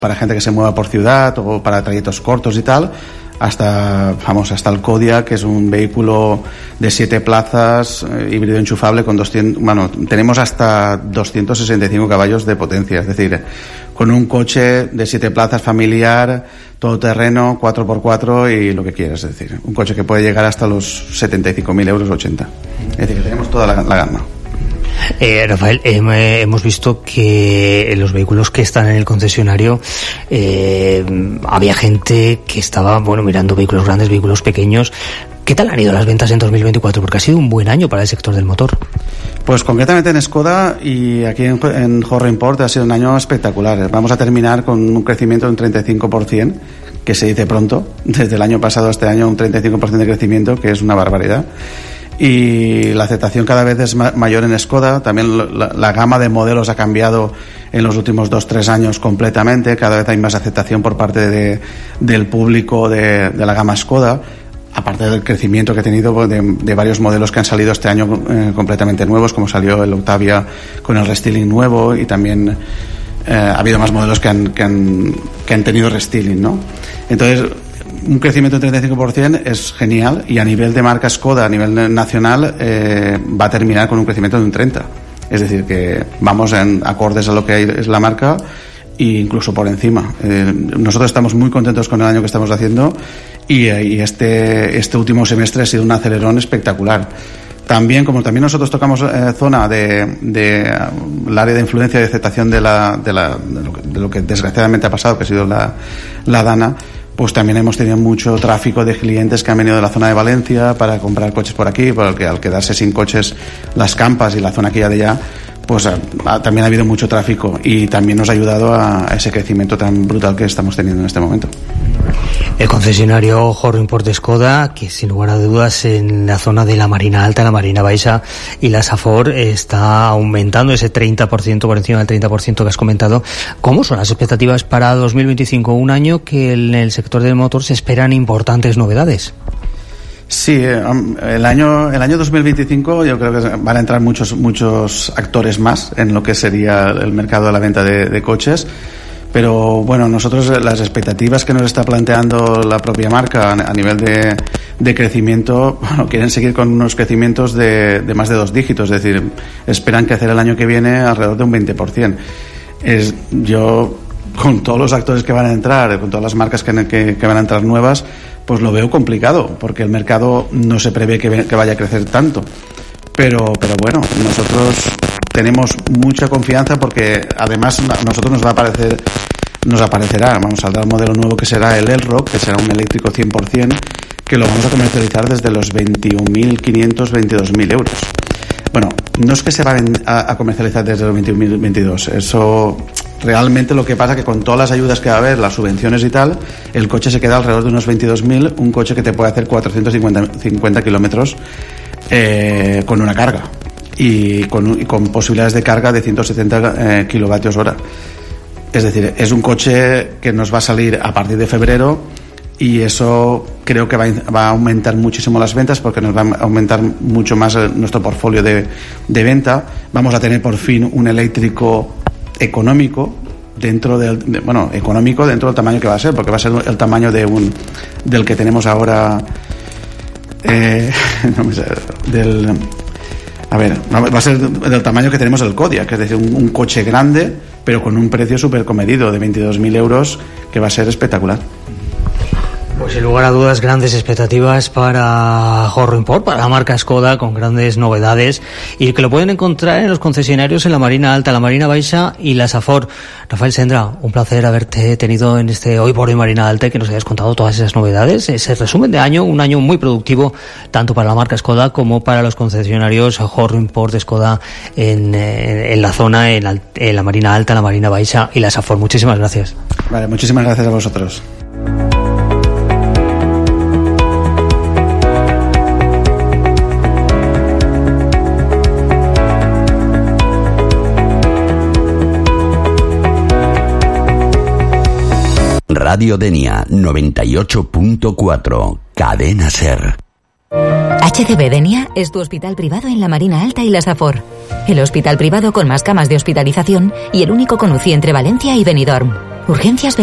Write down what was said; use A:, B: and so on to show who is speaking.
A: para gente que se mueva por ciudad o para trayectos cortos y tal, hasta el Kodiaq, que es un vehículo de 7 plazas, híbrido enchufable con 200, tenemos hasta 265 caballos de potencia, es decir, con un coche de 7 plazas familiar, todoterreno, 4x4 y lo que quieras, es decir, un coche que puede llegar hasta los 75.000 euros, 80. Es decir, que tenemos toda la gama.
B: Rafael, hemos visto que en los vehículos que están en el concesionario había gente que estaba mirando vehículos grandes, vehículos pequeños. ¿Qué tal han ido las ventas en 2024? Porque ha sido un buen año para el sector del motor.
A: Pues concretamente en Skoda y aquí en Horro Import ha sido un año espectacular. Vamos a terminar con un crecimiento de un 35%, que se dice pronto. Desde el año pasado a este año un 35% de crecimiento, que es una barbaridad. Y la aceptación cada vez es mayor en Skoda. También la gama de modelos ha cambiado en los últimos 2-3 años completamente. Cada vez hay más aceptación por parte del público de la gama Skoda, aparte del crecimiento que ha tenido de varios modelos que han salido este año completamente nuevos, como salió el Octavia con el restyling nuevo, y también ha habido más modelos que han tenido restyling, ¿no? Entonces, un crecimiento del 35% es genial, y a nivel de marca Skoda, a nivel nacional, va a terminar con un crecimiento de un 30%. Es decir, que vamos en acordes a lo que es la marca e incluso por encima. Nosotros estamos muy contentos con el año que estamos haciendo, y este último semestre ha sido un acelerón espectacular. También, como también nosotros tocamos zona de el área de influencia y de aceptación de lo que desgraciadamente ha pasado, que ha sido la Dana, pues también hemos tenido mucho tráfico de clientes que han venido de la zona de Valencia para comprar coches por aquí, porque al quedarse sin coches las Campas y la zona que ya de allá, pues también ha habido mucho tráfico, y también nos ha ayudado a ese crecimiento tan brutal que estamos teniendo en este momento.
B: El concesionario Horro Import de Skoda, que sin lugar a dudas en la zona de la Marina Alta, la Marina Baixa y la Safor está aumentando ese 30%, por encima del 30% que has comentado. ¿Cómo son las expectativas para 2025? Un año que en el sector del motor se esperan importantes novedades.
A: Sí, el año 2025 yo creo que van a entrar muchos actores más en lo que sería el mercado de la venta de coches. Pero bueno, nosotros las expectativas que nos está planteando la propia marca a nivel de crecimiento, quieren seguir con unos crecimientos de más de 2 dígitos, es decir, esperan crecer el año que viene alrededor de un 20%. Yo, con todos los actores que van a entrar, con todas las marcas que van a entrar nuevas, pues lo veo complicado, porque el mercado no se prevé que vaya a crecer tanto. Pero bueno, nosotros tenemos mucha confianza, porque además a nosotros nos aparecerá, saldrá un modelo nuevo que será el Elrock, que será un eléctrico 100%, que lo vamos a comercializar desde los 21.500, 22.000 euros. Bueno, no es que se va a comercializar desde los 21.022, eso realmente lo que pasa que con todas las ayudas que va a haber, las subvenciones y tal, el coche se queda alrededor de unos 22.000, un coche que te puede hacer 450 kilómetros con una carga, y con posibilidades de carga de 170 kilovatios hora. Es decir, es un coche que nos va a salir a partir de febrero, y eso creo que va a aumentar muchísimo las ventas, porque nos va a aumentar mucho más nuestro portfolio de venta. Vamos a tener por fin un eléctrico económico económico dentro del tamaño que va a ser, porque va a ser el tamaño del que tenemos ahora, va a ser del tamaño que tenemos el Kodiaq, que es decir, un coche grande, pero con un precio súper comedido de 22.000 euros, que va a ser espectacular.
B: Pues sin lugar a dudas, grandes expectativas para Horro Import, para la marca Skoda, con grandes novedades, y que lo pueden encontrar en los concesionarios en la Marina Alta, la Marina Baixa y la Safor. Rafael Sendra, un placer haberte tenido en este Hoy por Hoy Marina Alta, y que nos hayas contado todas esas novedades, ese resumen de año, un año muy productivo tanto para la marca Skoda como para los concesionarios Horro Import de Skoda en la zona, en la Marina Alta, la Marina Baixa y la Safor. Muchísimas gracias.
A: Vale, muchísimas gracias a vosotros.
C: Radio Denia 98.4, Cadena Ser.
D: HCB Denia es tu hospital privado en la Marina Alta y la Safor. El hospital privado con más camas de hospitalización y el único con UCI entre Valencia y Benidorm. Urgencias